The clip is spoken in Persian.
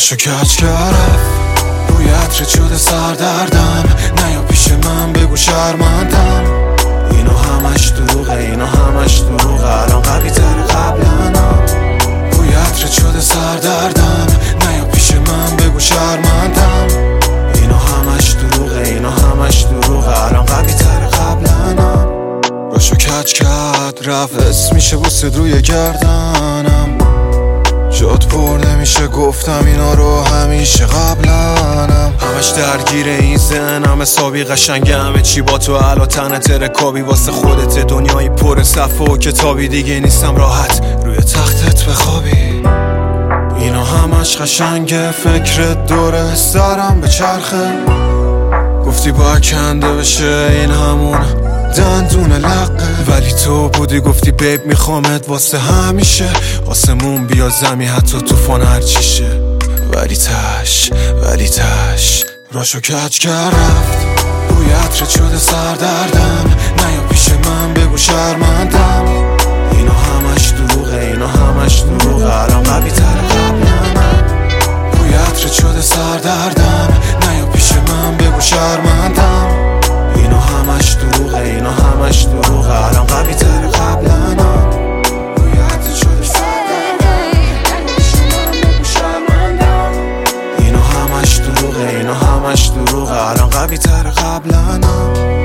راشو کج کرد روی عطرت شده سردردم. نیا پیش من بگو شرمندم. اینا همش دروغه، اینا همش دروغه. الان قوی تر قبلنم. روی عطرت شده سردردم. نیا پیش من بگو شرمندم. اینا همش دروغه، اینا همش دروغه. الان قوی تر قبلنم. راشو کج کرد رفت اسم میشه بوسید روی گردنم. جات پر نمیشه گفتم اینا رو همیشه قبلنم. همش درگیر این ذهنم حسابی قشنگه همه چی با تو علا تنت رکابی واسه خودت دنیایی پر صفحه و کتابی دیگه نیستم راحت روی تختت بخوابی. اینا همش قشنگه فکرت دوره سرم به چرخه. گفتی باید کنده بشه این همون دندون لقه ولی تو بودی گفتی بیب میخوامت واسه همیشه. آسمون بیا زمی حتی توفان هرچی شه. ولی تش راشو کج کرد رفت روی عطرت شده سردردم. نیا پیش من بگو شرمندم. اینا همش دروغه، اینا همش دروغه. الان قوی تر قبلنم. روی عطرت شده سردردم. نیا پیش من بگو شرمندم. اینا همش دروغه، اینا همش دروغه. الان قوی تر قبلنم. روی عطرت شده سردردم. نیا پیش من بگو شرمندم. اینا همش دروغه، اینا همش دروغه. الان قوی تر قبلنم.